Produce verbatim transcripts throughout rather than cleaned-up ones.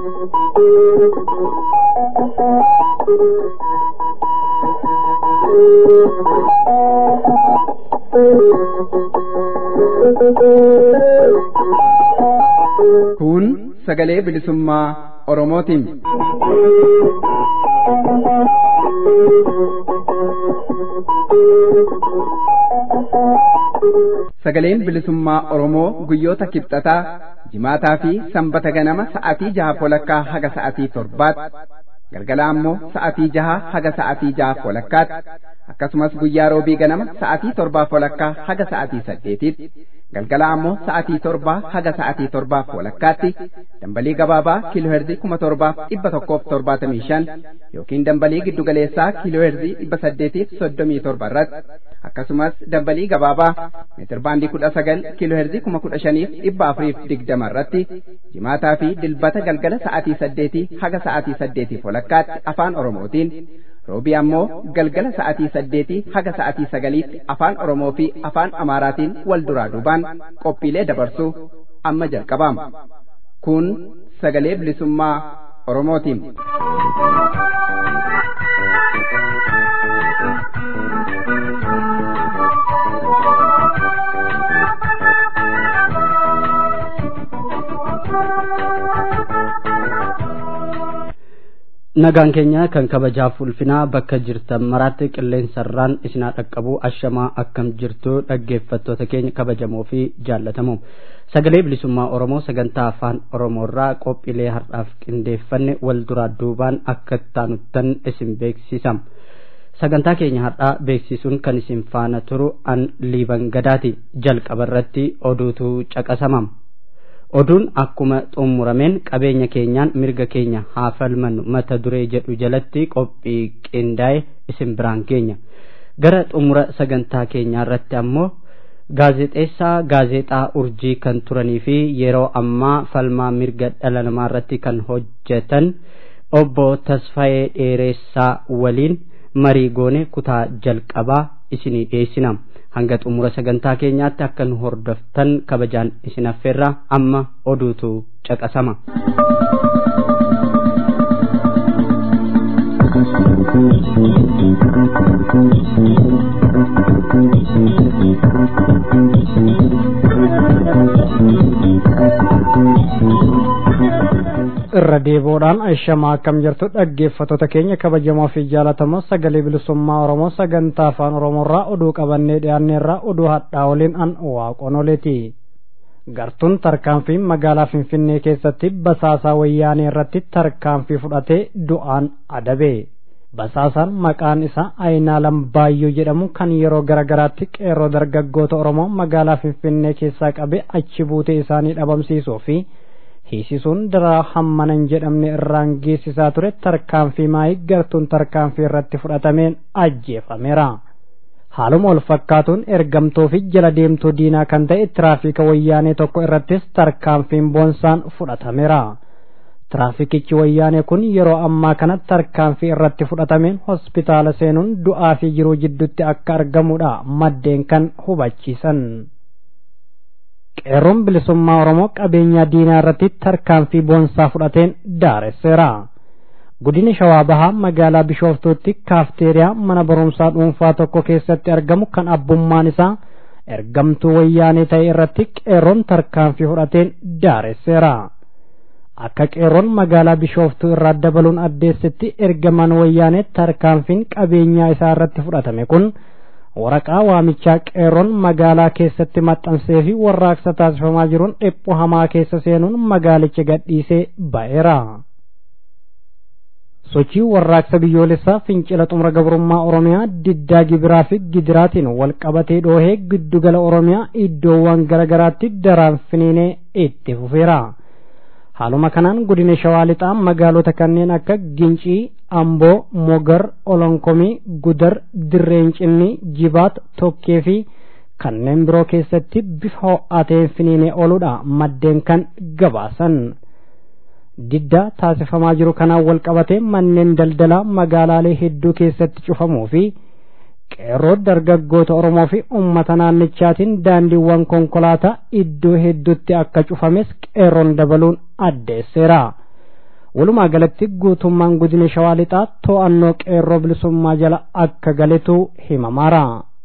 Kun sagalee bilisummaa Oromootiin. Sagaleen bilisummaa Oromoo guyyoota kibxataa, jimaataa fi sanbata ganama sa'aatii jaha walakkaa haga sa'aatii torbaatti, galgala ammoo sa'aatii jaha haga sa'aatii jaha walakkaatti, akkasumas guyyaa roobii ganama sa'aatii torbaa walakkaa haga sa'aatii saddeetitti, galgala ammoo sa'aatii torbaa haga sa'aatii torbaa walakkaatti dambalii gabaabaa kiilooherzii kuma torbaaf dhibba tokkoof torbaatamii shan yookiin dambalii giddugaleessaa kiilooherzii dhibba saddeetiif soddomii torba irratti akkasumas dambalii gabaabaa meetir baandii kudha sagal kiilooherzii kuma kudha shaniif dhibba afuriif digdama irratti jimaataa fi dilbata galgala sa'aatii saddeetii haga sa'aatii saddeetiif walakkaatti afaan Oromootiin, roobii ammoo galgala sa'aatii saddeetii haga sa'aatii sagaliitti afaan Oromoo fi afaan Amaaraatiin wal duraa duubaan qophiilee dabarsuu amma jalqabama. Kun sagalee bilisummaa Oromootiin. Nagaan keenya kan kabajaaf ulfinaa bakka jirtan maraatti qilleensarraan isinaa dhaqqabu ashamaa akkam jirtu dhaggeeffattoota keenya kabajamoo fi jaallatamoo. Sagalee bilisummaa Oromoo sagantaa afaan Oromoorraa qophiilee har'aaf qindeeffanne wal duraa duubaan akka taanuttan isin beeksisam. Sagantaa keenya har'aa beeksisuun kan isin faana turu an Liiban Gadaati. Jalqaba irratti oduutu caqasamam. Oduun akkuma xumurameen qabeenya keenyaan mirga keenya haa falmannu mata duree jedhu jalatti qophii qindaa'e isin biraan geenya. Gara xumura sagantaa keenyaa irratti ammoo gaazexeessaa gaazexaa Urjii kan turanii fi yeroo ammaa falmaa mirga dhala namaa irratti kan hojjetan obbo Tasfaayee Dheeressaa waliin marii goone kutaa jalqabaa isinii dhiyeessina. Hanga xumura sagantaa keenyaatti akka nu hordoftan kabajaan isin affeerra. Amma oduutu caqasama. Irra deebiidhaan ashamaa akkam jirtu dhaggeeffattoota keenya kabajamoo fi jaalatamoo sagalee bilisummaa Oromoo sagantaa afaan Oromoorraa oduu qabannee dhiyaanneerraa oduu hadhaa waliin an waaqonoleeti. Gartuun tarkaanfii magaalaa Finfinnee keessatti basaasaa wayyaanee irratti tarkaanfii fudhatee du'aan adabe. Basaasaan maqaan isaa Aynaalam Baayyoo jedhamu kan yeroo garagaraatti qeerroo dargaggoota Oromoo magaalaa Finfinnee keessaa qabee achi buutee isaanii dhabamsiisuu fi hiisisuun daraa hammanan jedhamne irraan geessisaa ture tarkaanfii maayii gartuun tarkaanfii irratti fudhatameen ajjeefameera. Haaluma wal fakkaatuun ergamtuu fi jala deemtuu diinaa kan ta'e tiraafika wayyaanee tokko irrattis tarkaanfiin boonsaan fudhatameera. Tiraafikichi wayyaanee kun yeroo ammaa kana tarkaanfii irratti fudhatameen hospitaala seenuun du'aa fi jiruu jidduutti akka argamudha maddeen kan hubachiisan. Qeerroon bilisummaa Oromoo qabeenya diinaa irratti tarkaanfii boonsaa fudhateen daaresseera. Godina Shawaa Bahaa magaalaa Bishooftuutti kaafteeriyaa mana barumsaa dhuunfaa tokko keessatti argamu kan abbummaan isaa ergamtuu wayyaanee ta'e irratti qeerroon tarkaanfii fudhateen daaresseera. Akka qeerroon magaalaa Bishooftuu irraa dabaluun addeessitti ergamaan wayyaanee tarkaanfiin qabeenyaa isaa irratti fudhatame kun waraqaa waamichaa qeerroon magaalaa keessatti maxxansee fi warraaqsa taasifamaa jiruun dhiphoo hamaa keessa seenuun magaalicha gadhiisee ba'eera. Sochii warraaqsa biyyoolessaa fincila xumura gabrummaa Oromiyaa diddaa gibiraa fi gidiraatiin wal qabatee dhoohee giddugala Oromiyaa iddoowwan garagaraatti daraan finiinee itti fufeera. Haaluma kanaan godina Shawaa Lixaa magaalota kanneen akka Gincii, Amboo, Mogar, Olonkomii, Gudar, Dirreencinni, Jibaat, Tokkee fi kanneen biroo keessatti bifa ho'aa ta'een finiinee ooluudha maddeen kan gabaasan. Diddaa taasifamaa jiru kanaan wal qabatee manneen daldalaa magaalaalee hedduu keessatti cufamuu fi qeerroo dargaggoota Oromoo fi uummata naannichaatiin daandiiwwan konkolaataa iddoo hedduutti akka cufames qeerroon dabaluun addeesseera. walumaa galatti guutummaan godina shawaa lixaa to'annoo qeerroo bilisummaa jala akka galetu himamaara.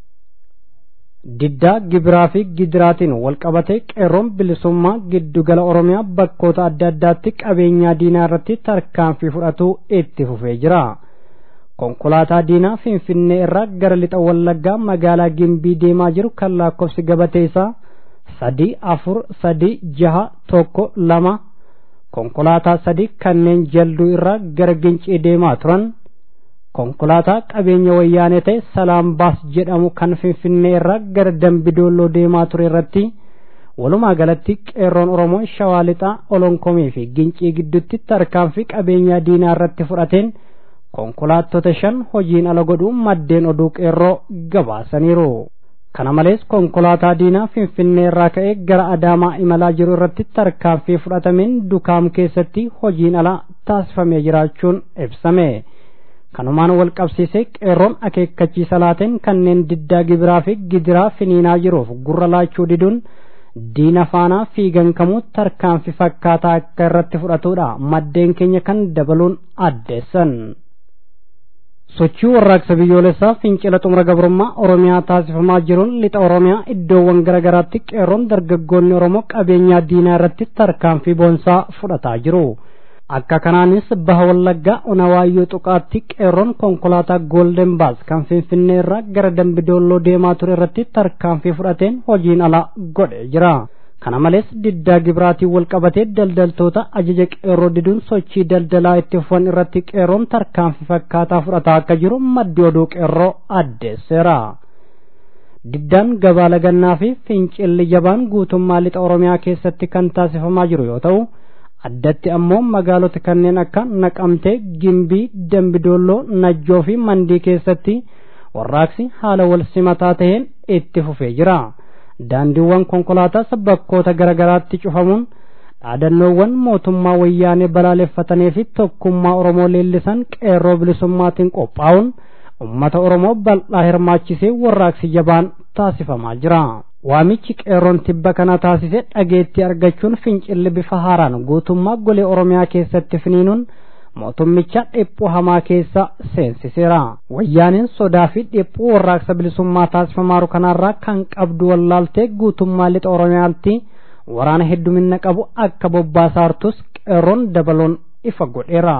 diddaa gibiraa fi gidiraatiin walqabatee qeerroon bilisummaa giddugala oromiyaa bakkoota adda addaatti qabeenyaa diinaa irratti tarkaanfii fudhatu itti fufee jira. konkolaataa diinaa finfinnee irraa gara lixa wallaggaa magaalaa gimbii deemaa jiru kan lakkoofsi gabatee isaa sadii afur sadii jaha tokko lama konkolaataa sadii kanneen jalduu irraa gara gincii deemaa turan. konkolaataa qabeenya wayyaanee ta'e salaam baas jedhamu kan finfinnee irraa gara dambidooloo deemaa ture irratti walumaa galatti qeerroon oromoo shawaa lixaa olonkomii fi gincii gidduutti tarkaanfii qabeenyaa diinaa irratti fudhateen konkolaattota shan hojiin ala godhuu maddeen oduu qeerroo gabaasaniiru. kana malees konkolaataa diinaa finfinnee irraa ka'ee gara adaamaa imalaa jiru irratti tarkaanfii fudhatameen dukaam keessatti hojiin ala taasifamee jiraachuun ibsame. kanumaan wal qabsiisee qeerroon akeekkachiisa laateen kanneen diddaa gibiraa fi gidiraa finiinaa jiruuf gurra laachuu diduun diina faanaa fiigan kamuu tarkaanfii fakkaataa akka irratti fudhatudha maddeen keenya kan dabaluun addeessan. sochii warraaqsa biyyoolessaa fincila xumura gabrummaa oromiyaa taasifamaa jiruun lixa oromiyaa iddoowwan garaagaraatti qeerroon dargaggoonni oromoo qabeenyaa diinaa irratti tarkaanfii boonsaa fudhataa jiru. akka kanaanis baha wallaggaa onawaayyoo xuqaatti qeerroon konkolaataa goolden baas kan finfinnee irraa gara dambidooloo deemaa ture irratti tarkaanfii fudhateen hojiin ala godhee jira. kana malees diddaa gibiraatiin walqabatee daldaltoota ajaja qeerroo diduun sochii daldalaa itti fufan irratti qeerroon tarkaanfii fakkaataa fudhataa akka jiru maddi oduu qeerroo addeesseera. diddaan gabaa lagannaa fi fincilli jabaan guutummaa lixa oromiyaa keessatti kan taasifamaa jiru yoo ta'u addatti ammoo magaalota kanneen akka naqamtee gimbii dambidooloo najjoo fi mandii keessatti warraaqsi haala wal simataa ta'een itti fufee jira. daandiiwwan konkolaataas bakkoota garaagaraatti cufamuun dhaadannoowwan mootummaa wayyaanee balaaleffatanii fi tokkummaa oromoo leellisan qeerroo bilisummaatiin qophaa'uun ummata oromoo bal'aa hirmaachisee warraaqsi jabaan taasifamaa jira. waamichi qeerroon tibba kana taasise dhageettii argachuun fincilli bifa haaraan guutummaa golee oromiyaa keessatti finiinuun mootummicha dhiphuu hamaa keessa seensiseera. wayyaaneen sodaa fi dhiphuu warraaqsa bilisummaa taasifamaaru kanarraa kan qabdu wallaaltee guutummaa lixa oromiyaatti waraana heddumina qabu akka bobbaasaartus qeerroon dabaluun ifa godheera.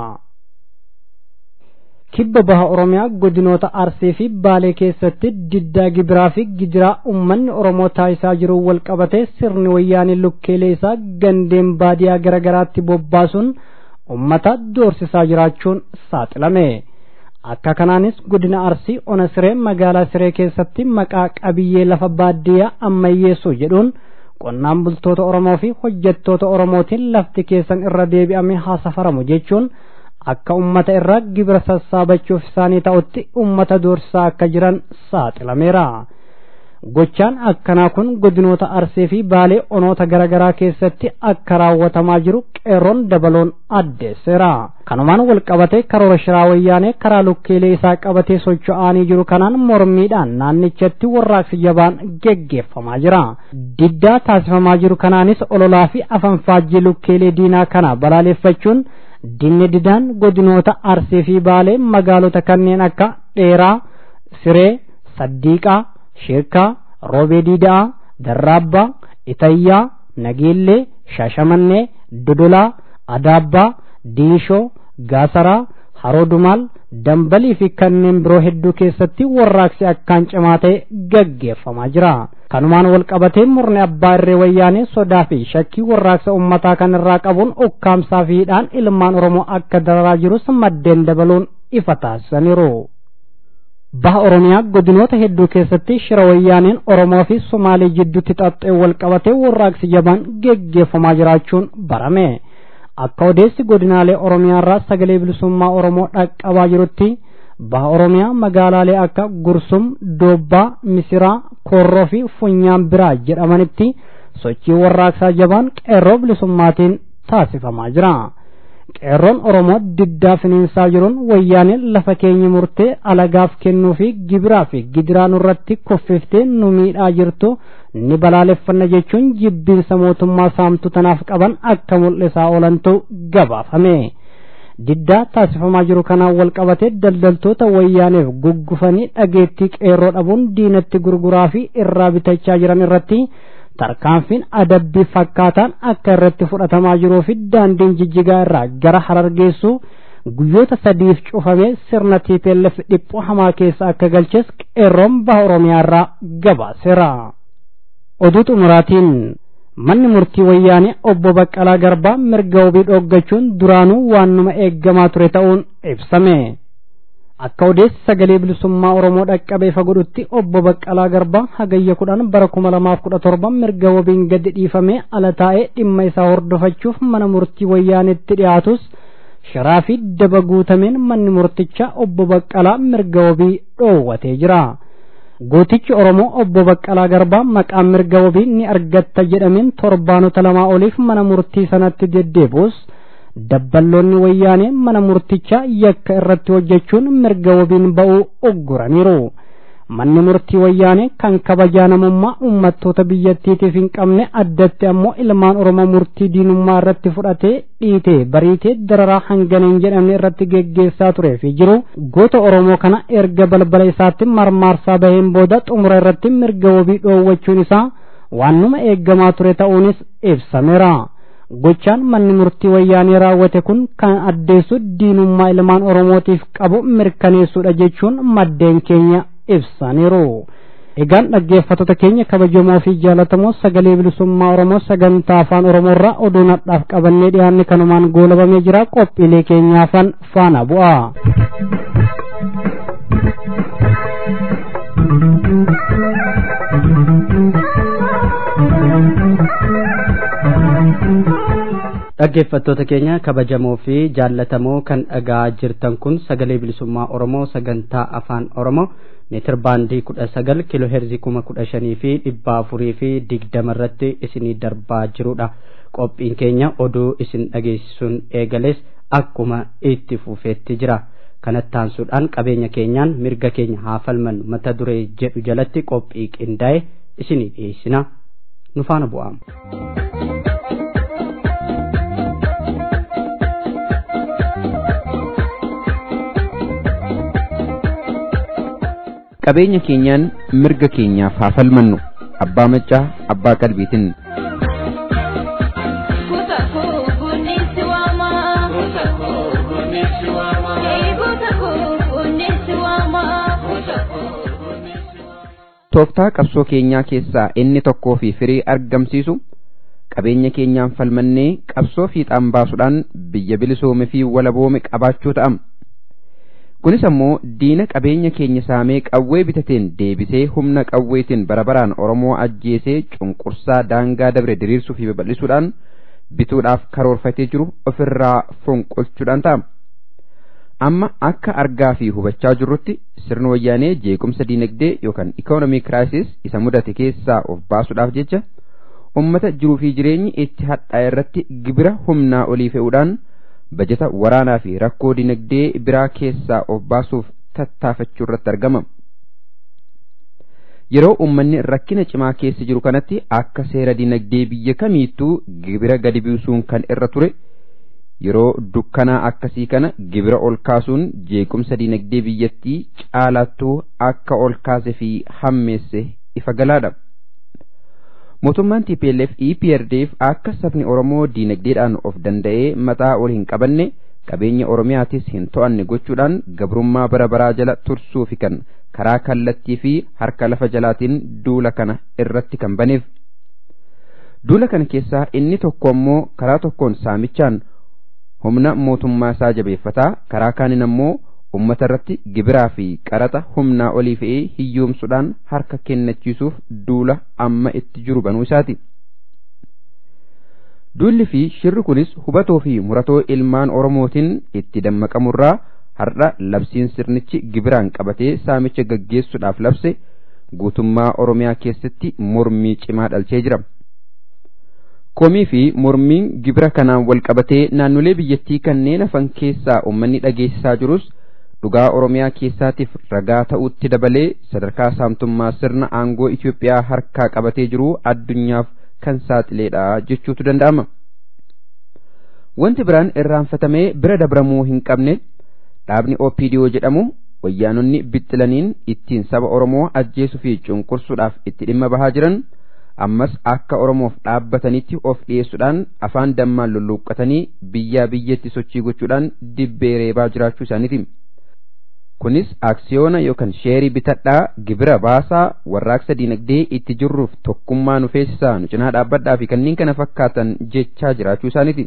kibba baha oromiyaa godinoota arsii fi baalee keessatti diddaa gibiraa fi gidiraa ummanni oromoo taasisaa jiru wal qabatee sirni wayyaanii lukkeelee isaa gandeen baadiyaa garaagaraatti bobbaasuun ummata doorsisaa jiraachuun saaxilame. akka kanaanis godina arsii ona siree magaalaa siree keessatti maqaa qabiyyee lafa baadiyyaa ammayyeessuu jedhuun qonnaan bultoota oromoo fi hojjettoota oromootiin lafti keessan irra deebi'amee haa safaramu jechuun akka ummata irraa gibira sassaabachuuf isaanii ta'utti ummata doorsisaa akka jiran saaxilameera. gochaan akkanaa kun godinoota arsii fi baalee onoota garaagaraa keessatti akka raawwatamaa jiru qeerroon dabaluun addeesseera. kanumaan wal qabatee karoora shiraa wayyaanee karaa lukkeelee isaa qabatee socho'anii jiru kanaan mormiidhaan naannichatti warraaqsi jabaan geggeeffamaa jira. diddaa taasifamaa jiru kanaanis ololaa fi afanfaajjii lukkeelee diinaa kana balaaleffachuun dinni didaan godinoota arsii fi baalee magaalota kanneen akka dheeraa siree saddiiqaa shirkaa roobee diidaa darraabbaa itayyaa nageellee shaashamannee dodolaa adaabbaa diishoo gaasaraa haroo dumaal dambalii fi kanneen biroo hedduu keessatti warraaqsi akkaan cimaa ta'e gaggeeffamaa jira. kanumaan wal qabatee murni abbaa irree wayyaanee sodaa fi shakkii warraaqsa ummataa kanarraa qabuun ukkaamsaa fi hidhaan ilmaan oromoo akka dararaa jirus maddeen dabaluun ifa taasisaniiru. baha oromiyaa godinoota hedduu keessatti shira wayyaaneen oromoo fi somaalee jidduutti xaxxee wal qabatee warraaqsi jabaan geggeeffamaa jiraachuun barame. akka odeessi godinaalee oromiyaarraa sagalee bilisummaa oromoo dhaqqabaa jirutti baha oromiyaa magaalaalee akka gursum doobbaa misiraa korroo fi funyaan biraa jedhamanitti sochii warraaqsaa jabaan qeerroo bilisummaatiin taasifamaa jira. qeerroon oromoo diddaa finiinsaa jiruun wayyaaneen lafa keenya murtee alagaaf kennuu fi gibiraa fi gidiraa nurratti koffiftee nu miidhaa jirtu ni balaaleffanna jechuun jibbiinsa mootummaa saamtu tanaaf qaban akka mul'isaa oolantu gabaafame. diddaa taasifamaa jiru kanaan wal qabatee daldaltoota wayyaaneef guggufanii dhageettii qeerroo dhabuun diinatti gurguraa fi irraa bitachaa jiran irratti tarkaanfiin adabbii fakkaataan akka irratti fudhatamaa jiruu fi daandiin jijjigaa irraa gara Harar geessu guyyoota sadiif cufamee sirna T P L F dhiphoo hamaa keessa akka galches qeerroon baha Oromiyaa irraa gabaaseera. Oduu xumuraatiin manni murtii wayyaanee obbo Baqqalaa Garbaa mirga wabii dhoggachuun duraanuu waanuma eeggamaa ture ta'uun ibsame. Akka odeessi sagalee bilisummaa Oromoo dhaqqabee fagodhutti obbo Baqqalaa Garbaa hagayya kudhan bara kuma lamaaf kudha torba mirga wabiin gadi dhiifamee ala taa'ee dhimma isaa hordofachuuf mana murtii wayyaaneetti dhiyaatus sharaa fi daba guutameen manni murtichaa obbo Baqqalaa mirga wabii dhoowwatee jira. Gootichi Oromoo obbo Baqqalaa Garbaa maqaan mirga wabii ni argatta jedhameen torbaanota lamaa oliif mana murtii sanatti deddeebi'us dabballoonni wayyaanee mana murtichaa yakka irratti hojjechuun mirga wabiin ba'uu ugguraniiru. Manni murtii wayyaanee kan kabajaa namummaa uummattoota biyyattiitiif hin qabne addatti ammoo ilmaan Oromoo murtii diinummaa irratti fudhatee dhiitee bariitee dararaa hangana hin jedhamne irratti geggeessaa turee fi jiru goota Oromoo kana erga balbala isaatti marmaarsaa baheen booda xumura irratti mirga wabii dhoowwachuun isaa waanuma eeggamaa ture ta'uunis ibsameera. Gochaan manni murtii wayyaanee raawwate kun kan addeessu diinummaa ilmaan Oromootiif qabu mirkaneessuudha jechuun maddeen keenya ibsaniiru. Egaan dhaggeeffattoota keenya kabajamoo fi jaallatamoo sagalee bilisummaa Oromoo sagantaa afaan Oromoorraa oduu nadhaaf qabannee dhiyaanne kanumaan goolabamee jira. Qophiilee keenyaafan faana bu'a. dhaggeeffattoota keenya kabajamoo fi jaallatamoo kan dhagaa jirtan kun sagalee bilisummaa Oromoo sagantaa afaan Oromoo meetir baandii kudha sagal kiiloo heerzii kuma kudha shanii fi dhibba afurii fi digdama irratti isinii darbaa jirudha. Qophiin keenya oduu isin dhageessisuun eegales akkuma itti fufeetti jira. Kanatti aansuudhaan qabeenya keenyaan mirga keenya haa falmannu mata duree jedhu jalatti qophii qindaa'e isinii dhiyeessina. Nu faana bu'aa. qabeenya keenyaan mirga keenyaaf haa falmannu abbaa maccaa abbaa qalbiitiin. tooftaa qabsoo keenyaa keessaa inni tokkoo fi firii argamsiisu qabeenya keenyaan falmannee qabsoo fiixaan baasuudhaan biyya bilisoome fi walaboome qabaachuu ta'am. kunis ammoo diina qabeenya keenya saamee qawwee bitateen deebisee humna qawweetiin barabaraan Oromoo ajjeesee cunqursaa daangaa dabre diriirsuu fi babal'isuudhaan bituudhaaf karoorfatee jiru ofirraa fonqolchuudhaan ta'a. Amma akka argaa fi hubachaa jirrutti sirna wayyaanee jeequmsa diinagdee yookaan economic crisis isa mudate keessaa of baasuudhaaf jecha ummata jiruu fi jireenyi itti hadhaa irratti gibira humnaa olii fe'uudhaan bajeta waraanaa fi rakkoo dinagdee biraa keessaa of baasuuf tattaafachuu irratti argama. Yeroo uummanni rakkina cimaa keessa jiru kanatti akka seera dinagdee biyya kamiittuu gibira gadi buusuun kan irra ture, yeroo dukkanaa akkasii kana gibira ol kaasuun jeequmsa dinagdee biyyattii caalaattuu akka ol kaase fi hammeesse ifa galaadha. Mootummaan T P L F E P R D F akka sabni Oromoo diinagdeedhaan of danda'ee mataa ol hin qabanne qabeenya Oromiyaatis hin to'anne gochuudhaan gabrummaa bara baraa jala tursuu fi kan karaa kallattii fi harka lafa jalaatiin duula kana irratti kan baneef. Duula kana keessaa inni tokko ammoo karaa tokkoon saamichaan humna mootummaa isaa jabeeffataa, karaa kaaniin ammoo ummata irratti gibiraa fi qaraxa humnaa olii fe'ee hiyyoomsuudhaan harka kennachiisuuf duula amma itti jiru banuu isaati. Duulli fi shirri kunis hubatoo fi muratoo ilmaan Oromootiin itti dammaqamurraa har'a labsiin sirnichi gibiraan qabatee saamicha gaggeessuudhaaf labse guutummaa Oromiyaa keessatti mormii cimaa dhalchee jira. Komii fi mormiin gibira kanaan wal qabatee naannolee biyyattii kanneen hafan keessaa uummanni dhageessisaa jirus dhugaa Oromiyaa keessaatiif ragaa ta'utti dabalee sadarkaa saamtummaa sirna aangoo Itoophiyaa harkaa qabatee jiru addunyaaf kan saaxileedha jechuutu danda'ama. wanti biraan irraanfatamee bira dabramuu hin qabne dhaabni O P D O jedhamu wayyaanonni bixxilaniin ittiin saba Oromoo ajjeesuu fi cunqursuudhaaf itti dhimma bahaa jiran ammas akka Oromoof dhaabbatanitti of dhiyeessuudhaan afaan dammaan lulluuqqatanii biyyaa biyyatti sochii gochuudhaan dibbee reebaa jiraachuu isaaniiti. Kunis aksiyoona yookaan sheerii bitadhaa gibira baasaa warraaqsa diinagdee itti jirruuf tokkummaa nu feesisaa nu cinaa dhaabbadhaa fi kanneen kana fakkaatan jechaa jiraachuu isaaniiti.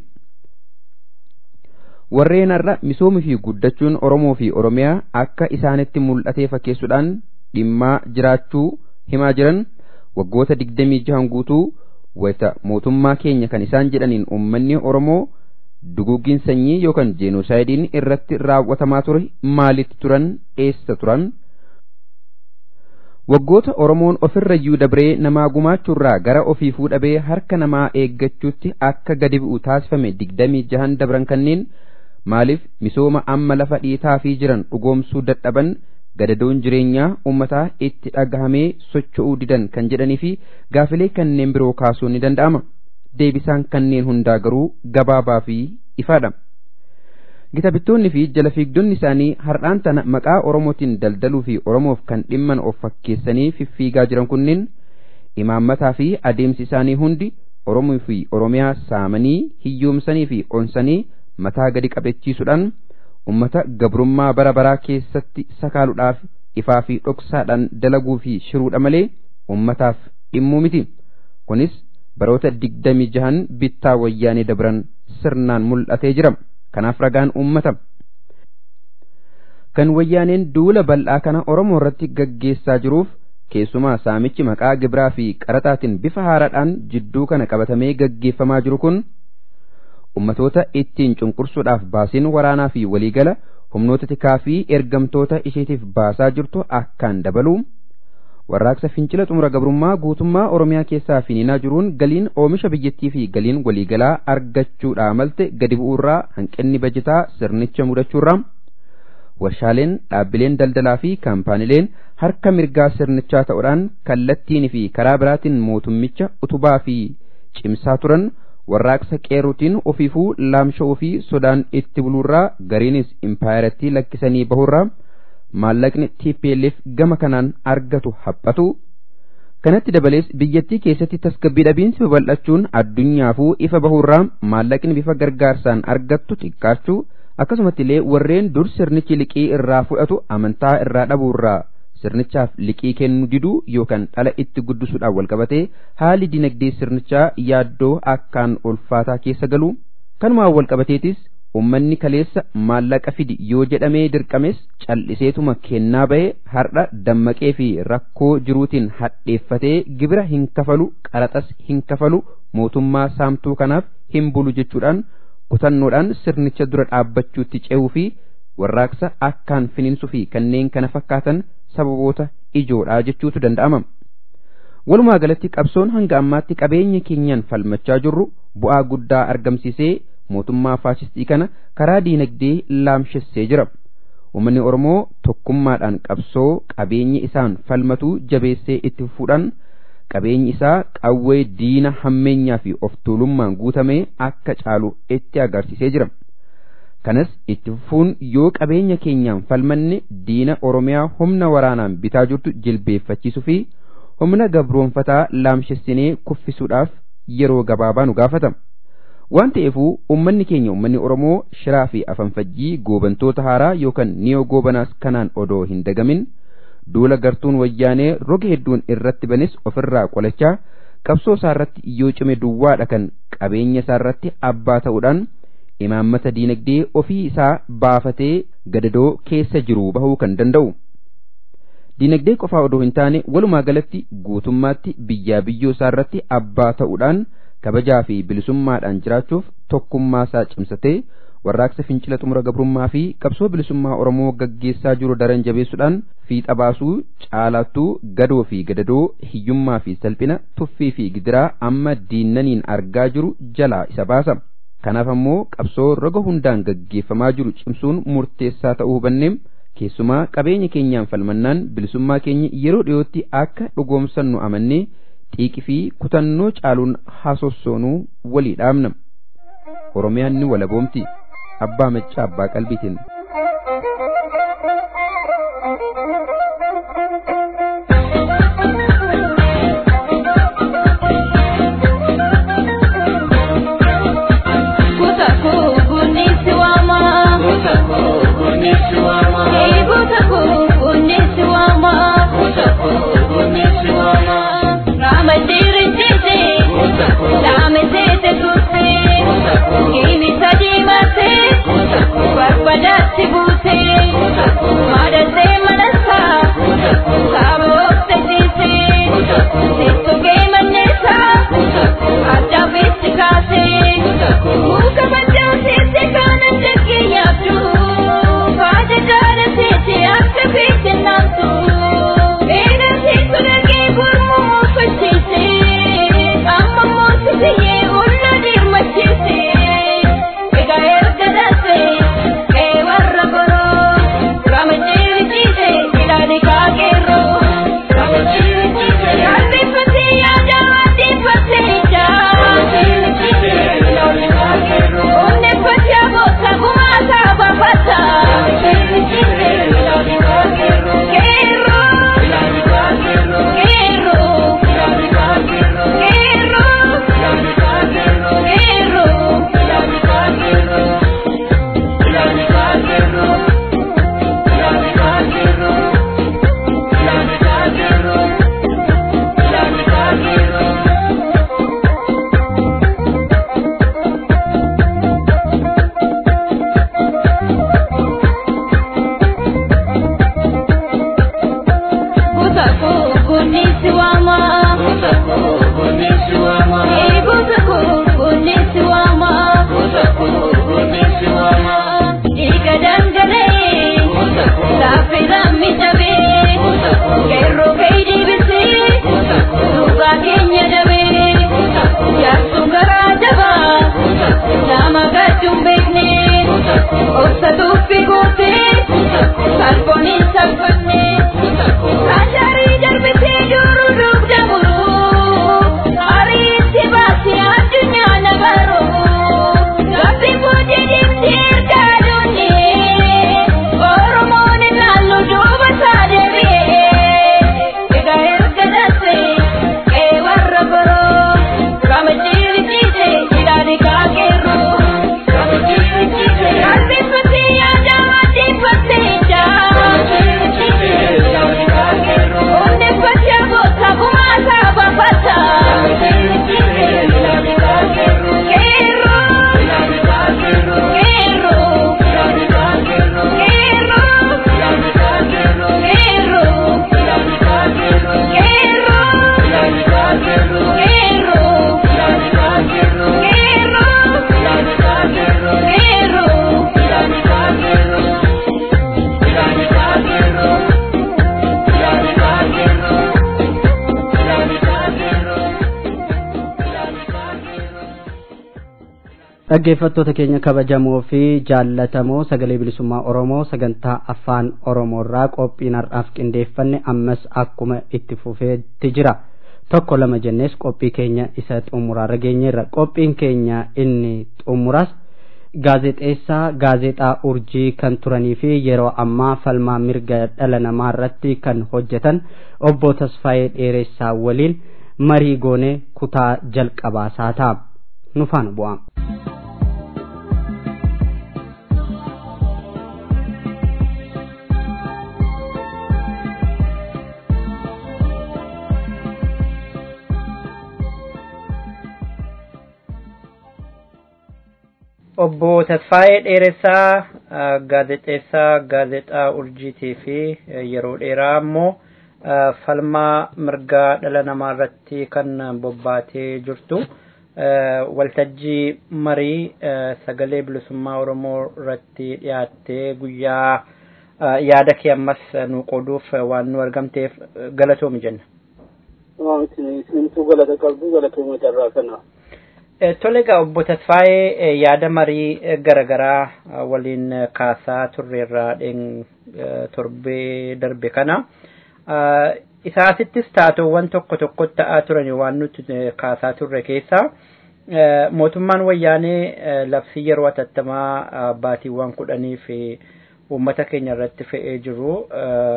Warreen har'a misoomii fi guddachuun Oromoo fi Oromiyaa akka isaanitti mul'atee fakkeessuudhaan dhimmaa jiraachuu himaa jiran waggoota digdamii jahan guutuu wayita mootummaa keenya kan isaan jedhaniin uummanni Oromoo duguggiin sanyii yookaan jeenosaayidiin irratti raawwatamaa ture maalitti turan eessa turan waggoota Oromoon ofirrayyuu dabree namaa gumaachuurraa gara ofii fuudhabee harka namaa eeggachuutti akka gadi bu'u taasifame digdamii jahan dabran kanneen maaliif misooma amma lafa dhiitaa fi jiran dhugoomsuu dadhaban gadadoon jireenyaa ummataa itti dhagahamee socho'uu didan kan jedhanii fi gaafilee kanneen biroo kaasuun ni danda'ama. Deebisaan kanneen hundaa garuu gabaabaa fi ifaadha. Gitabittoonni fi jala fiigdonni isaanii har'aan tana maqaa Oromootiin daldaluu fi Oromoof kan dhimman of fakkeessanii fiffiigaa jiran kunneen imaammataa fi adeemsi isaanii hundi Oromoo fi Oromiyaa saamanii hiyyoomsanii fi onsanii mataa gadi qabechiisuudhaan ummata gabrummaa bara baraa keessatti sakaaluudhaaf ifaa fi dhoksaadhaan dalaguu fi shiruudha malee ummataaf dhimmuu miti. Kunis baroota digdamii jahan bittaa wayyaanee dabran sirnaan mul'atee jira. Kanaaf ragaan ummata kan wayyaaneen duula bal'aa kana Oromoo irratti gaggeessaa jiruuf keessumaa saamichi maqaa gibraa fi qaraxaatiin bifa haaraadhaan jidduu kana qabatamee gaggeeffamaa jiru kun ummatoota ittiin cunqursuudhaaf baasiin waraanaa fi waliigala humnoota tikaa fi ergamtoota isheetiif baasaa jirtu akkaan dabaluu warraaqsa fincila xumura gabrummaa guutummaa Oromiyaa keessaa finiinaa jiruun galiin oomisha biyyattii fi galiin waliigalaa argachuudhaa malte gadi bu'uurraa hanqinni bajetaa sirnicha mudachuurraa warshaaleen dhaabbileen daldalaa fi kaampaaniileen harka mirgaa sirnichaa ta'uudhaan kallattiin fi karaa biraatiin mootummicha utubaa fi cimsaa turan warraaqsa qeerrotiin ofiifuu laamsha'uu fi sodaan itti buluurraa gariinis impaayaratti lakkisanii bahurraa maallaqni T P L F gama kanaan argatu haphatu. Kanatti dabalees biyyattii keessatti tasgabbii dhabiinsi babal'achuun addunyaafuu ifa bahurraa maallaqni bifa gargaarsaan argattu xiqqaachuu akkasumatti illee warreen dur sirnichi liqii irraa fudhatu amantaa irraa dhabuurraa sirnichaaf liqii kennuu diduu yookaan dhala itti guddisuudhaan walqabatee haali dinagdee sirnichaa yaaddoo akkaan ulfaataa keessa galu kanumaan walqabateetis ummanni kaleessa maallaqa fidi yoo jedhamee dirqames cal'iseetuma kennaa ba'e har'a dammaqee fi rakkoo jiruutiin hadheeffatee gibira hin kafalu qaraxas hin kafalu mootummaa saamtuu kanaaf hin bulu jechuudhaan kutannoodhaan sirnicha dura dhaabbachuutti ce'uu fi warraaqsa akkaan finiinsuu fi kanneen kana fakkaatan sababoota ijoodhaa jechuutu danda'ama. Walumaa galatti qabsoon hanga ammaatti qabeenya keenyaan falmachaa jirru bu'aa guddaa argamsiisee mootummaa faashistii kana karaa diinagdee laamshessee jira. Uummanni Oromoo tokkummaadhaan qabsoo qabeenyi isaan falmatu jabeessee itti fufuudhaan qabeenyi isaa qawwee diina hammeenyaa fi of tuulummaan guutamee akka caalu itti agarsiisee jira. Kanas itti fufuun yoo qabeenya keenyaan falmanne diina Oromiyaa humna waraanaan bitaa jirtu jilbeeffachiisuu fi humna gabroonfataa laamshessinee kuffisuudhaaf yeroo gabaabaa nu gaafata. Waan ta'eefuu uummanni keenya uummanni Oromoo shiraa fi afanfajjii goobantoota haaraa yookaan niyoo goobanaas kanaan odoo hin dagamin duula gartuun wayyaanee roga hedduun irratti banis ofirraa qolachaa qabsoo isaarratti yoo cime duwwaadha kan qabeenya isaarratti abbaa ta'uudhaan imaammata diinagdee ofii isaa baafatee gadadoo keessa jiru bahuu kan danda'u. Diinagdee qofaa odoo hin taane walumaa galatti guutummaatti biyyaa biyyoo isaarratti abbaa ta'uudhaan kabajaa fi bilisummaadhaan jiraachuuf tokkummaa isaa cimsatee warraaqsa fincila xumura gabrummaa fi qabsoo bilisummaa Oromoo gaggeessaa jiru daran jabeessuudhaan fiixa baasuu caalaattuu gadoo fi gadadoo hiyyummaa fi salphina tuffii fi gidiraa amma diinnaniin argaa jiru jalaa isa baasa. Kanaaf ammoo qabsoo roga hundaan gaggeeffamaa jiru cimsuun murteessaa ta'uu hubanneem keessumaa qabeenya keenyaan falmannaan bilisummaa keenya yeroo dhiyootti akka dhugoomsannu amannee xiiqii fi kutannoo caaluun haasossoonuu walii dhaabna. Oromiyaan ni walaboomti. Abbaa Maccaa Abbaa Qalbiitiin. dhaggeeffattoota keenya kabajamoo fi jaallatamoo sagalee bilisummaa Oromoo sagantaa afaan Oromoorraa qophiin har'aaf qindeeffanne ammas akkuma itti fufeetti jira. Tokko lama jennees qophii keenya isa xumuraarra geenyeerra. Qophiin keenya inni xumuraas gaazexeessaa gaazexaa Urjii kan turanii fi yeroo ammaa falmaa mirga dhala namaa irratti kan hojjetan obbo Tasfaayee Dheeressaa waliin marii goonee kutaa jalqabaasaa ta'a. Nu faana bu'aa. obbo Tasfaayee Dheeressaa gaazexeessaa gaazexaa Urjiitii fi yeroo dheeraa immoo falmaa mirgaa dhala namaa irratti kan bobbaatee jirtu waltajjii marii sagalee bilisummaa Oromoo irratti dhiyaattee guyyaa yaada kee ammas nu qooduuf waan nu argamteef galatoomi jenna. Isintu galata qabdu galatooma carraa kana. Tolega obbo Tasfaayee yaada marii garagaraa waliin kaasaa turreerraa torbee darbe kana isaasittis taatowwan tokko tokko ta'aa turan waan nuti kaasaa turre keessaa mootummaan wayyaanee labsii yeroo atattamaa baatiiwwan kudhanii fi uummata keenya irratti fe'ee jiru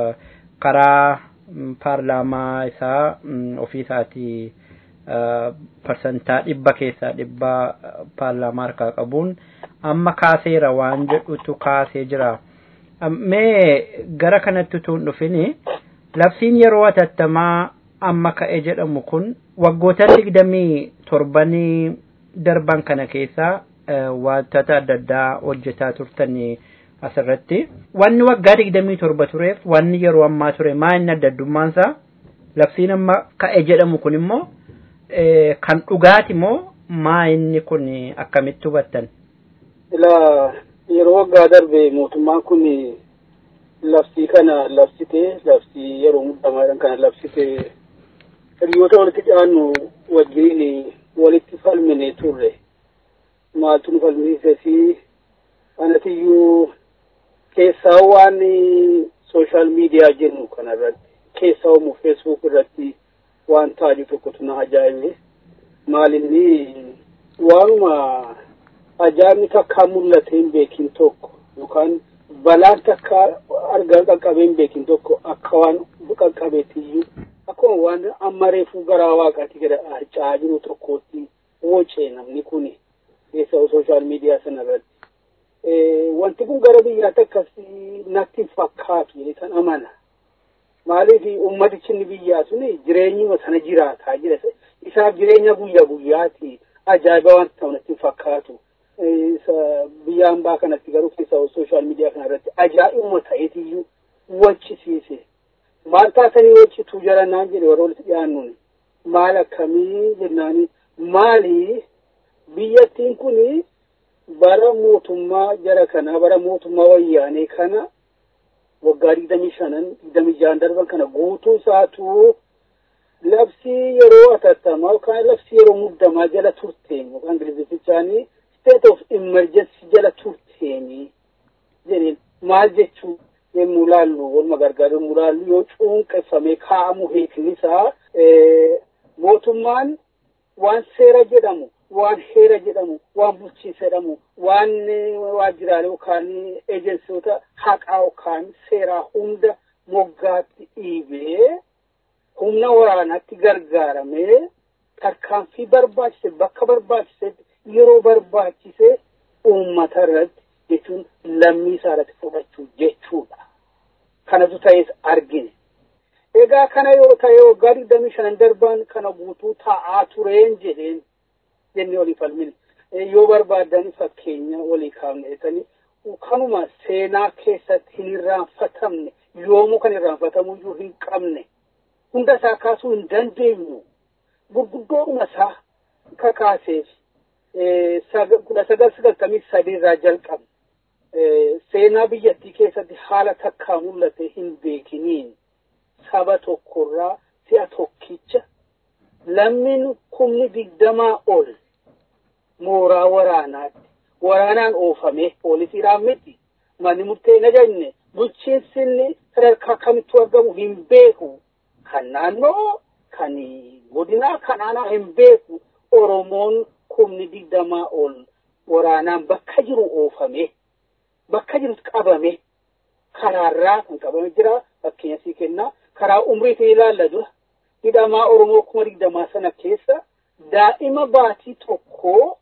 karaa paarlaamaa isaa ofii isaatii parsantaa dhibba keessaa dhibba paarlaamaa harkaa qabuun amma kaaseera waan jedhutu kaasee jira. Mee gara kanatti tuun dhufini labsiin yeroo atattamaa amma ka'e jedhamu kun waggoota digdamii torbanii darban kana keessaa wantoota adda addaa hojjetaa turtanii asirratti wanni waggaa digdamii torba tureef wanni yeroo ammaa ture maa inni adda addummaansaa labsiin amma ka'e jedhamu kun immoo kan dhugaati moo maa inni kun akkamitti hubattan? Ilaa yeroo waggaa darbe mootummaan kun labsii kana labsite labsii yeroo muddamaadhaan kana labsite hiriyoota walitti dhiyaannu wajjin walitti falmine turre maaltu nu falmisiise fi anatiyyuu keessaa waan sooshaal miidiyaa jennu kanarratti keessaa uumuu feesbuuk irratti waan taa'u tokkotu na ajaa'ibe maalinni waanuma ajaa'ibni takkaa mul'ate hin beekin tokko yookaan balaan takka argaa qaqqabee hin beekin tokko akka waan qaqqabeetiyyuu akkuma waan amma reefuu garaa waaqaatti gada harca'aa jiru tokkotti wocee namni kun keessa sooshaal miidiyaa sanarratti. Wanti kun gara biyyaatti akkasii natti fakkaatu jedhan amana. Maaliif ummatichi inni biyyaa suni jireenyuma sana jiraataa jira. Isaaf jireenya guyyaa guyyaati ajaa'iba waan ta'u natti fakkaatu. Biyyaan baa kanatti garuu keessa sooshaal miidiyaa kanarratti ajaa'ibuma ta'eetiyyuu wachisiise. Maal taatanii wachituu jalannaan jedhe warra walitti dhiyaannuun maal akkamii jennaani maali biyyattiin kuni bara mootummaa jara kana bara mootummaa wayyaanee kana waggaa digdamii shanan digdamii jaan darban kana guutuu isaatu labsii yeroo atattamaa yookaan labsii yeroo muddamaa jala turteen yookaan ingilizichaanii state of emergency jala turteen jedheen maal jechuu yemmuu laallu waluma gargaaru mulaallu yoo cuunqeffamee kaa'amu hiikni isaa mootummaan waan seera jedhamu waan heera jedhamu waan bulchiinsa jedhamu waan waajjiraalee yookaan ejensiyoota haqaa yookaan seeraa hunda moggaatti dhiibee humna waraanaatti gargaaramee tarkaanfii barbaachise bakka barbaachise yeroo barbaachise uummata irratti jechuun lammii isaa irratti fudhachuu jechuudha. Kanatu ta'es argine. Egaa kana yoo ta'e waggaa digdamii shanan darban kana guutuu taa'aa tureen jedheen jennee olii falmine. Yoo barbaadan fakkeenya walii kaafneetanii kanuma seenaa keessatti hin irraanfatamne yoomuu kan irraanfatamuu iyyuu hin qabne hunda isaa kaasuu hin dandeenyu gurguddoodhuma isaa kakaaseef kudha sagal sagaltamii sadii irraa jalqabne. Seenaa biyyattii keessatti haala takkaa mul'ate hin beekiniin saba tokkorraa si'a tokkicha lammiin kumni digdamaa ol mooraa waraanaatti waraanaan oofame poolisiidhaan miti manni murtee hin ajajne bulchiinsinni sadarkaa kamittuu argamu hin beeku kan naannoo kan godinaa kan aanaa hin beeku Oromoon kumni digdamaa ol waraanaan bakka jiru oofame. Bakka jirutti qabame karaarraa kan qabame jira fakkeenya sii kennaa karaa umriitiin ilaalla dura hidhamaa Oromoo kuma digdamaa sana keessa daa'ima baatii tokkoo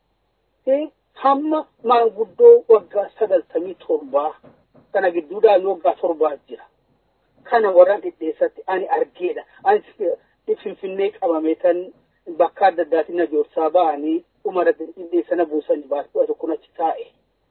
hamma maanguddoo waggaa sagaltamii torbaa kana gidduudhaan waggaa torbaa jira. Kana warraan dhidheessatti ani argeedha. Ani Finfinnee qabamee tan bakka adda addaatiin na joorsaa ba'anii umara dhidheessana buusanii baasii tokko achi taa'e.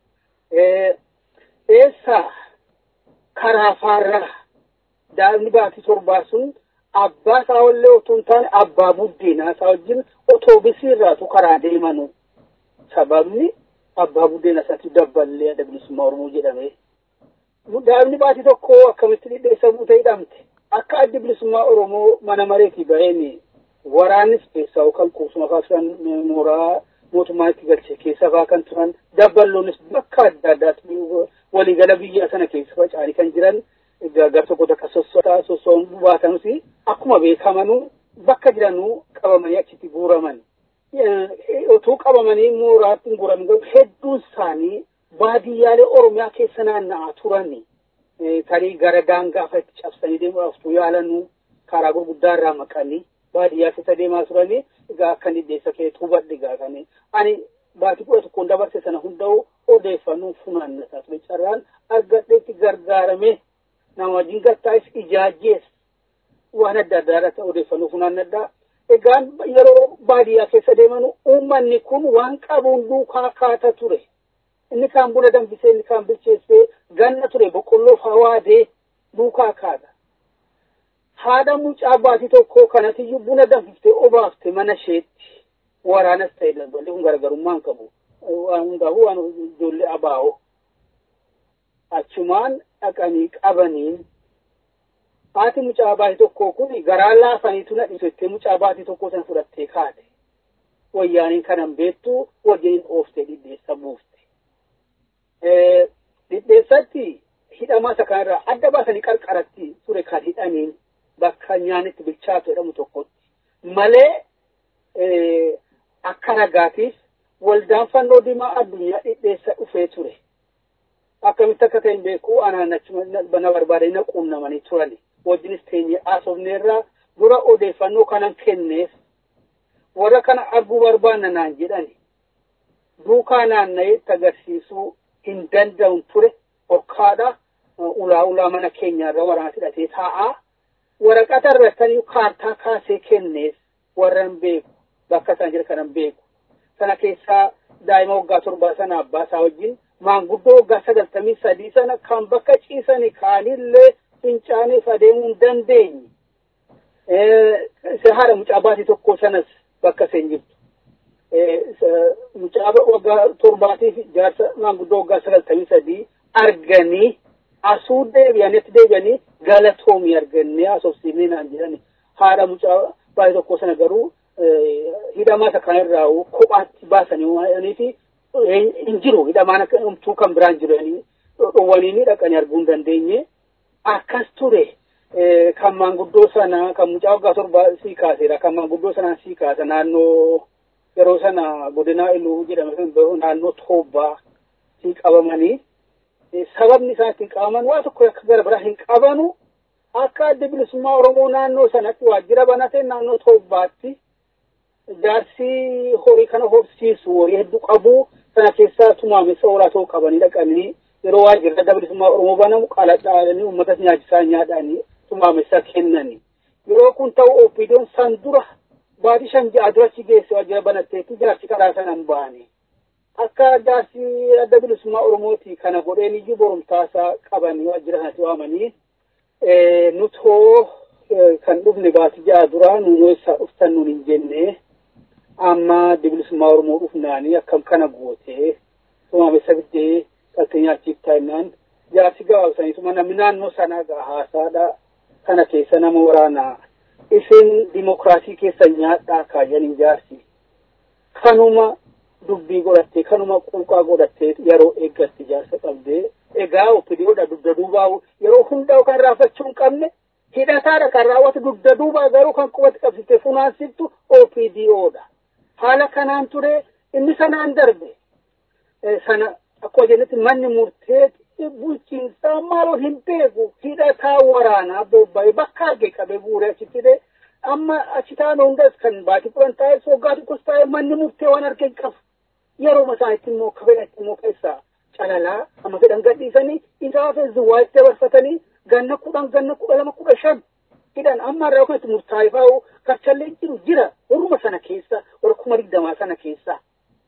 Eessa karaa faarraa daa'imni baatii torbaa sun abbaa isaa wallee otoo hin taane abbaa buddeenaa isaa wajjin otoobisii irraatu karaa deemanu. Sababni abbaa buddeenaa isaatti dabballee adda bilisummaa Oromoo jedhame. Daa'imni baatii tokko akkamitti dhidheessamuu ta'e hidhamte. Akka adda bilisummaa Oromoo mana mareetii baheen waraannis keessaa yookaan kuusuma kaasuudhaan mooraa mootummaa itti galchee keessa fa'aa kan turan dabballoonnis bakka adda addaatti waliigala biyya sana keessa faca'anii kan jiran gar tokko takka sossotaa sossoon baatanusi akkuma beekamanuu bakka jiranuu qabamanii achitti guuraman. utuu qabamanii mooraatti guraman hedduun isaanii baadiyyaalee Oromiyaa keessa naanna'aa turani. Tarii gara daangaa fa'aatti cabsanii deemuudhaaf tu yaalanuu karaa gurguddaa irraa maqanii baadiyyaa keessa deemaa turanii egaa akka inni deessa kee hubadhe gaafanii ani baatii kudha tokkoon dabarse sana hunda'u odeeffannoo funaannataa ture carraan argadheetti gargaaramee nama wajjin gattaa'es ijaajjees waan adda addaa irratti odeeffannoo funaannadhaa. Egaan yeroo baadiyyaa keessa deeman uummanni kun waan qabuun duukaa kaata ture. Inni kaan buna danfisee inni kaan bilcheessee ganna ture boqqolloo fawaadee duukaa kaata. Haadha mucaa baatii tokko kanatiyyuu buna danfiftee obaafte mana isheetti waraanas ta'e dabalee kun garaagarummaan qabu. Waan hundaa'u waan ijoollee abaa'oo. Achumaan dhaqanii qabaniin haati mucaa baatii tokko kun garaa laafaniitu na dhiisettee mucaa baatii tokko sana fudhattee kaate. Wayyaaniin kanan beektu wajjin ooftee dhidheessa buufte. Dhidheessatti hidhamaa isa kanarraa adda baasanii qarqaratti ture kan hidhaniin bakka nyaanitti bilchaatu jedhamu tokkotti. Malee akka ragaatiif waldaan fannoo diimaa addunyaa dhidheessa dhufee ture. Akkamitti akka ta'e beeku anaannachuma bana barbaadanii na quunnamanii turani. Wajjinis teenyee haasofneerraa dura odeeffannoo kanan kenneef warra kana arguu barbaanna naan jedhani. Duukaa naanna'ee agarsiisuu hin danda'u ture okkaadha ulaa ulaa mana keenyarra waraana hidhatee taa'aa. Waraqata irratti kaartaa kaasee kenneef warran beeku bakka isaan jira kanan beeku. Sana keessaa daa'ima waggaa torbaa sana abbaa isaa wajjin maanguddoo waggaa sagaltamii sadii sana kan bakka ciisanii kaanillee fincaaniif adeemuu hin dandeenye. Isa haadha mucaa baatii tokko sanas bakka isheen jirtu. Mucaa waggaa torbaatiif jaarsa maanguddoo waggaa sagaltamii sadii arganii asuu deebi'anitti deebi'anii galatoomii argannee asofsiifnee naan jedhani. Haadha mucaa baatii tokko sana garuu hidhamaa isa kanarraa kophaatti baasanii waa'anii fi hin jiru hidhamaan akka homtuu kan biraan jiranii dhowwanii dhaqanii arguu hin dandeenye. Akkas ture kan maanguddoo sana kan mucaa waggaa torbaa sii kaaseera kan maanguddoo sanaan sii kaasa naannoo yeroo sana godinaa Iluu jedhame kan naannoo Toobbaa sii qabamanii sababni isaan ittiin qabaman waa tokko akka gara biraa hin qabanu akka adda bilisummaa Oromoo naannoo sanatti waajjira banatee naannoo Toobbaatti jaarsi horii kana horsiisu horii hedduu qabu sana keessaa tumaamessa olaatoo qabanii dhaqanii yeroo waajjira adda bilisummaa Oromoo banamu qaladhaadhanii uummata nyaachisaa nyaadhaanii tumaamessa kennanii. Yeroo kun ta'u Opiidoon san dura baatii shan ja'a durachi geesse waajjira banatteetti jaarsi karaa sanaan ba'anii. Akka jaarsi adda bilisummaa Oromooti kana godheen iyyuu borumtaasaa qabanii waajjira kanatti waamanii nutoo kan dhufne baatii ja'a duraa nuunoo isaa dhuftan nuun hin jenne amma adda bilisummaa Oromoo dhufnaanii akkam kana gootee tumaamessa biddee akka nyaachiif taa'inaan jaarsi gabaabsaniituma namni naannoo sanaa haasaadha kana keessa nama waraanaa isin dimokiraasii keessa nyaadhaa kaayanii jaarsi kanuma dubbii godhattee kanuma quuqaa godhattee yeroo eeggatti jaarsa qabdee egaa Opiidiyoodha dugda duubaa yeroo hundaa kan raafachuu hin qabne hidhataadha kan raawwatu dugda duubaa garuu kan qubatti qabsitee funaansiftu Opiidiyoodha. Haala kanaan ture inni sanaan darbe sana akkuma jennetti manni murtee bulchiinsaa maaloo hin beeku hidhataa waraanaa bobba'ee bakka arge qabee guuree achitti amma achi taa'an hundas kan baatii furan taa'ee soggaa tokkos taa'ee manni murtee waan arge qabu yeroo masaanitti immoo kabeetti immoo keessaa calalaa amma fedhan gadhiisanii isaaf zuwaa itti dabarfatanii ganna kudhan ganna kudha lama kudha shan hidhan amma irraa kanatti murtaa'ee faa'u karchallee jiru jira warruma sana keessa warra kuma digdamaa sana keessa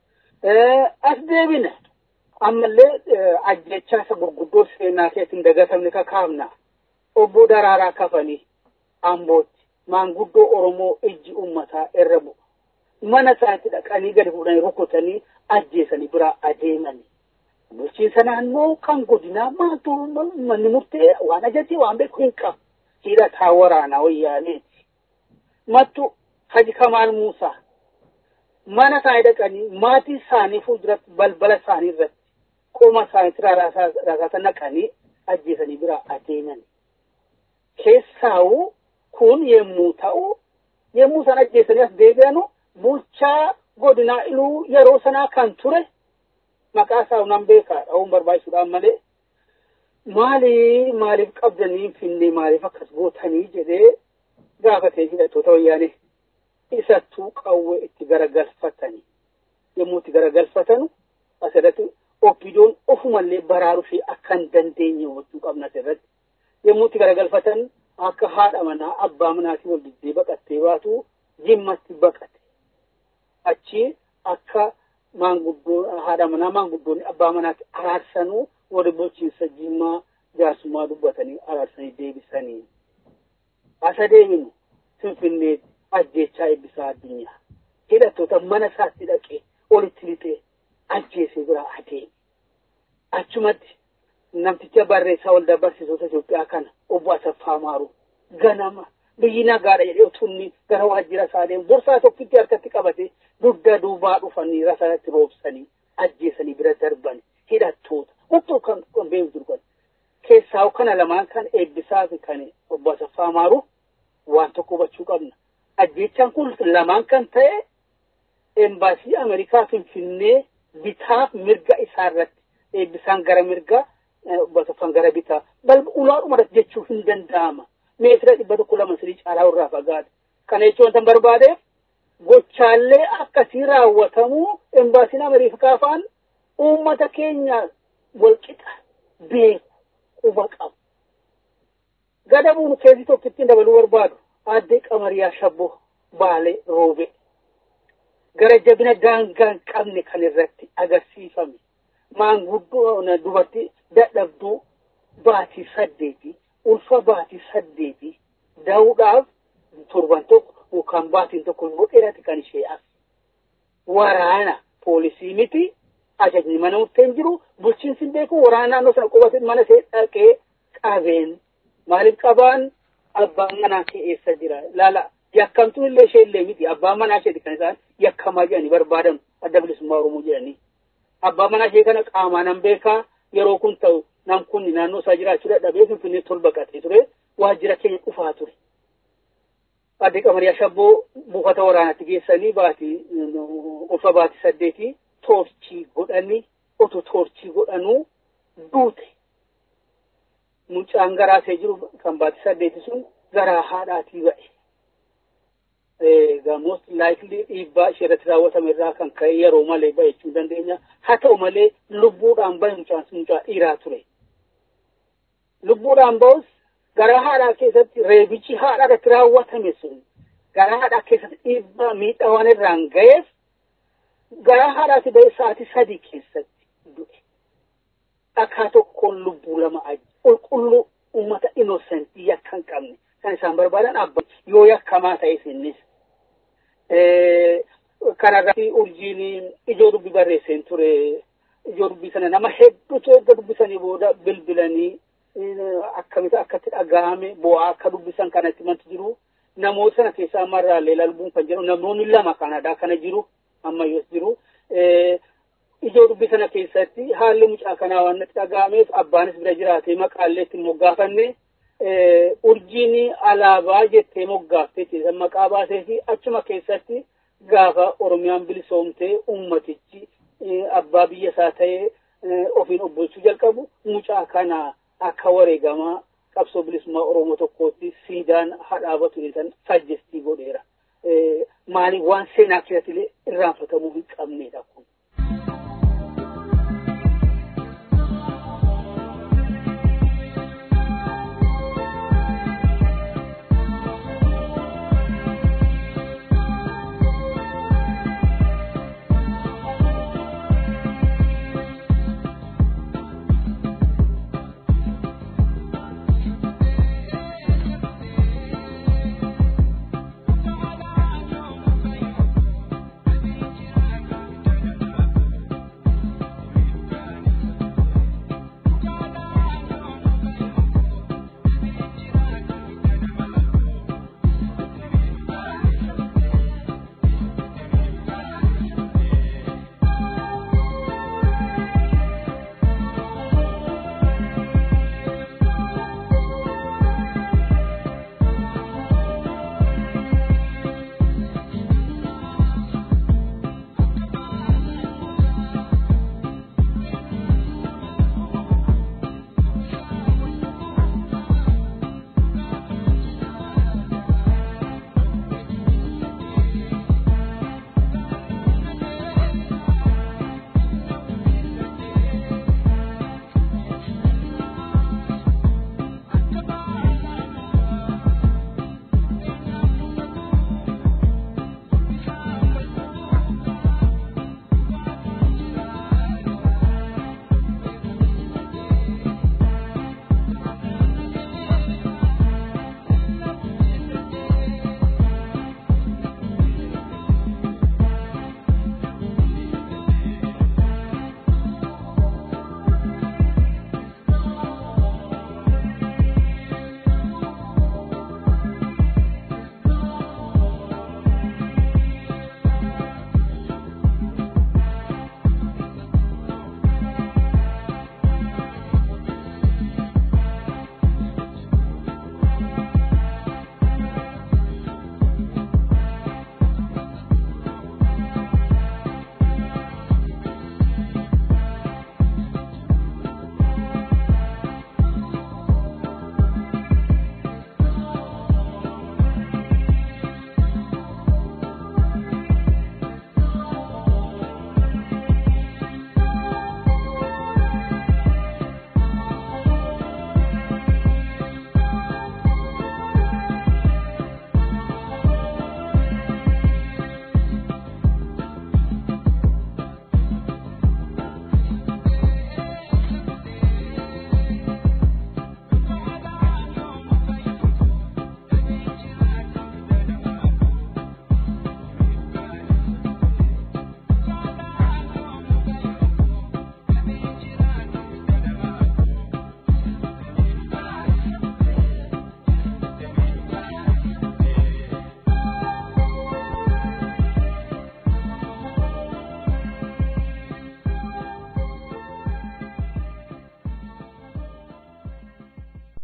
as deebina. Ammallee ajjechaa isa gurguddoo seenaa keessatti dagatamne kakaafna obbo Daraaraa Kafanii Ambootti maanguddoo Oromoo ijji uummataa irra bu'u mana isaatti dhaqanii gadi fuudhanii rukutanii ajjeesanii biraa adeemanii bulchiinsa naannoo kan godinaa maaltu manni murtee waan ajajee waan beeku hin qabu hidhataa waraanaa wayyaaneeti mattu Haji Kamaal Muusaa mana isaanii dhaqanii maatii isaanii fuulduratti balbala isaanii irratti qoma isaaniitti raasaa naqanii ajjeesanii biraa adeeman. Keessaa'u kun yemmuu ta'u yemmuu san ajjeesanii as deebi'anu bulchaa godina iluu yeroo sanaa kan ture maqaa isaa nan beekaa dha'uun barbaachisuudhaan malee maali maaliif qabdanii finne maaliif akkas gootanii jedhee gaafatee hidhattoota wayyaanee isattuu qawwee itti garagalfatanii yommuu itti garagalfatanu asirratti oppiidoon ofumallee baraaruu fi akka hin dandeenye hubachuu qabna asirratti yommuu itti garagalfatan akka haadha manaa abbaa manaatii wal diddee baqattee baatu jimmatti baqate achi akka maanguddoo haadha manaa maanguddoonni abbaa manaatti araarsanuu wal bulchiinsa jimmaa jaarsummaa dubbatanii araarsanii deebisanii asa deeminu finfinnee ajjeechaa eebbisaa addunyaa hidhattoota mana isaatti dhaqee olitti lixee ajjeesee biraa adeeme achumatti namticha barreessaa waldaa barsiisota Itoophiyaa kana obbo Asaffaa Maaruu ganama biyyi nagaadha jedhee utunni gara waajjira isaa deemu borsaa tokkitti harkatti qabate dugda duubaa dhufanii rasaatti roobsanii ajjeesanii bira darban hidhattoota otoo kan beeku durban keessaa kana lamaan kan eebbisaa fi kan obbo Asaffaa Maaruu waan tokko hubachuu qabna ajjeechaan kun lamaan kan ta'e embaasii Ameerikaa Finfinnee bitaaf mirga isaarratti eebbisaan gara mirga obbo Asaffaan gara bitaa balba ulaadhumarratti jechuu hin danda'ama meetira dhibba tokko lama sadii caalaa irraa fagaate kana jechuun tan barbaadeef gochaallee akkasii raawwatamuu embaasiin Ameerikaa faan uummata keenya walqixa beeku quba qabu gadabuun keessi tokkitti dabaluu barbaadu addee Qamariyaa Shabboo Baalee Roobee gara jabina daangaan qabne kan irratti agarsiifame maanguddoo dubartii dadhabduu baatii saddeeti ulfa baatii saddeeti daawudhaaf torban tokko yookaan baatiin tokko yoo dheerate kan ishee as waraana poolisii miti ajajni mana murteen jiru bulchiinsi beeku waraana naannoo sana qubate mana ishee dhaqee qabeen maaliif qabaan abbaan manaa kee eessa jira laala yakkamtuun illee ishee illee miti abbaan manaa isheeti kan isaan yakkamaa jedhanii barbaadan adda bilisummaa Oromoo jedhanii abbaan manaa ishee kana qaamaan beekaa yeroo kun ta'u nam kun naannoo isaa jiraachuu dadhabee Finfinnee tol baqatee ture waajjira keenya dhufaa ture addee Qamariyaa Shabboo buufata waraanaatti geessanii baatii ulfa baatii saddeetii toorchii godhanii otoo toorchii godhanuu duute mucaan garaasee jiru kan baatii saddeeti sun garaa haadhaatii ba'e the most likely dhiibbaa isheerratti raawwatame irraa kan ka'e yeroo malee ba'e jechuu dandeenya haa ta'u malee lubbuudhaan ba'e mucaan sun mucaa dhiiraa ture lubbuudhaan ba'us garaa haadhaa keessatti reebichi haadhaa irratti raawwatame sun garaa haadhaa keessatti dhiibbaa miidhaa waan irraan ga'eef garaa haadhaatti ba'e sa'aatii sadii keessatti du'e dhakaa tokkoon lubbuu lama aji qulqulluu uummata innocenti yakka hin qabne kan isaan barbaadan abba yoo yakkamaa ta'e innis kanarratti urjiin ijoo dubbii barreesseen ture ijoo dubbii sana nama hedduutu erga dubbisanii booda bilbilanii akkamitti akkatti dhagahame bu'aa akka dubbisan kanatti mantu jiru namoota sana keessaa marraallee lalbuun kan jedhu namoonni lama kanadaa kana jiru ammayyoos jiru ijoo dubbii sana keessatti haalli mucaa kanaa waan natti dhagahameef abbaanis bira jiraatee maqaallee itti moggaafanne urjiin alaabaa jettee moggaaftee keessan maqaa baasee fi achuma keessatti gaafa Oromiyaan bilisoomtee ummatichi abbaa biyya isaa ta'ee ofiin obbolchuu jalqabu mucaa kana akka wareegamaa qabsoo bilisummaa Oromoo tokkootti siidaan hadhaabatu jedhan sajjestii godheera maaliif waan seenaa keessatti irraanfatamuu hin qabneedha kun.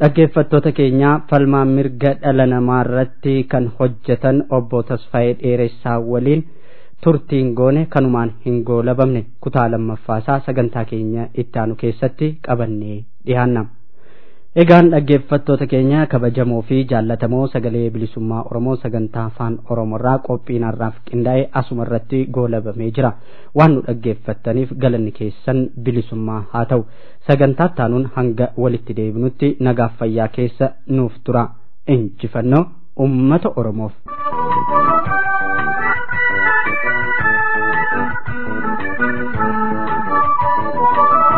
dhaggeeffattoota keenya falmaa mirga dhala namaa irratti kan hojjetan obbo Tasfaayee Dheeressaa waliin turtiin goone kanumaan hin goolabamne kutaa lammaffaasaa sagantaa keenya itti aanu keessatti qabannee dhiyaanna. Egaan dhaggeeffattoota keenya kabajamoo fi jaallatamoo sagalee bilisummaa Oromoo sagantaa afaan Oromoorraa qophiin har'aaf qindaa'e asuma irratti goolabamee jira. Waan nu dhaggeeffattaniif galanni keessan bilisummaa haa ta'u. Sagantaa taanuun hanga walitti deebinutti nagaaf fayyaa keessa nuuf tura. Injifannoo uummata Oromoof.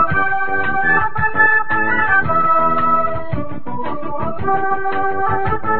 Thank you.